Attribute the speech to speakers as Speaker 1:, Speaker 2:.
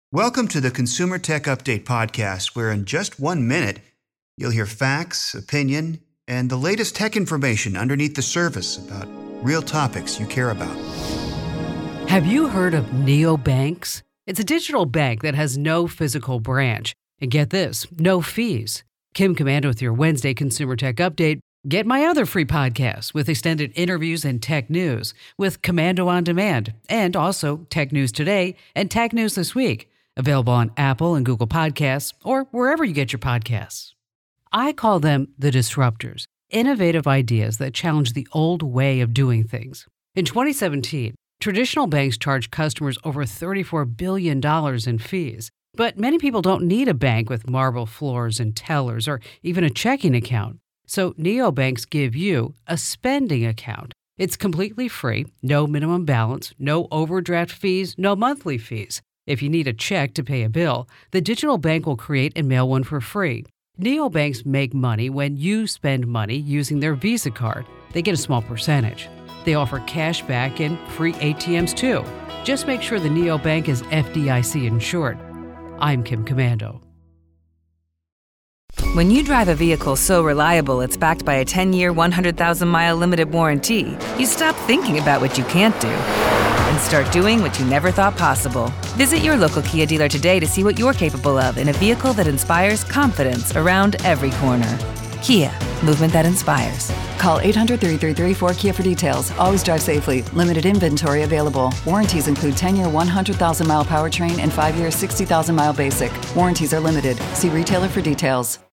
Speaker 1: Welcome to the Consumer Tech Update podcast, where in just 1 minute, you'll hear facts, opinion, and the latest tech information underneath the surface about real topics you care about.
Speaker 2: Have you heard of neobanks? It's a digital bank that has no physical branch. And get this, no fees. Kim Komando with your Wednesday Consumer Tech Update. Get my other free podcast with extended interviews and tech news with Komando on Demand, and also Tech News Today and Tech News This Week. Available on Apple and Google Podcasts or wherever you get your podcasts. I call them the disruptors, innovative ideas that challenge the old way of doing things. In 2017, traditional banks charged customers over $34 billion in fees. But many people don't need a bank with marble floors and tellers or even a checking account. So neobanks give you a spending account. It's completely free, no minimum balance, no overdraft fees, no monthly fees. If you need a check to pay a bill, the digital bank will create and mail one for free. Neobanks make money when you spend money using their Visa card. They get a small percentage. They offer cash back and free ATMs too. Just make sure the neobank is FDIC insured. I'm Kim Komando.
Speaker 3: When you drive a vehicle so reliable it's backed by a 10-year, 100,000-mile limited warranty, you stop thinking about what you can't do and start doing what you never thought possible. Visit your local Kia dealer today to see what you're capable of in a vehicle that inspires confidence around every corner. Kia, movement that inspires.
Speaker 4: Call 800-333-4KIA for details. Always drive safely. Limited inventory available. Warranties include 10-year, 100,000-mile powertrain and 5-year, 60,000-mile basic. Warranties are limited. See retailer for details.